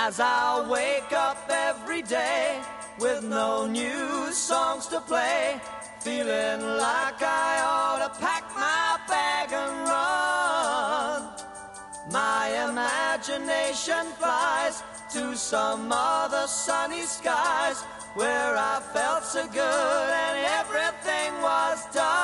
As I wake up every day with no new songs to play, feeling like I ought to pack my bag and run. My imagination flies to some other sunny skies where I felt so good and everything was done.